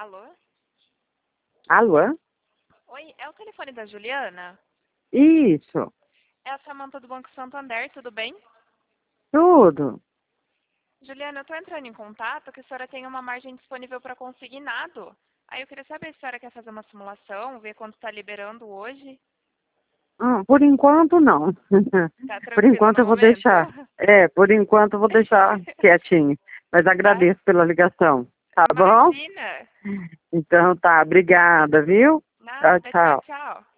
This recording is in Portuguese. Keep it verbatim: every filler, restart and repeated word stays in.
Alô? Alô? Oi, é o telefone da Juliana? Isso, É a Samanta do Banco Santander, tudo bem? tudo. Juliana, eu tô entrando em contato que a senhora tem uma margem disponível para consignado. Aí eu queria saber se a senhora quer fazer uma simulação, ver quanto está liberando hoje. Hum, por enquanto, não. Tá Por tranquila enquanto no eu vou momento? deixar. É, por enquanto eu vou deixar quietinho. Mas Tá? agradeço pela ligação. Tá bom? Imagina! Então tá, obrigada, viu? Tchau, Nada, tchau, tchau. tchau.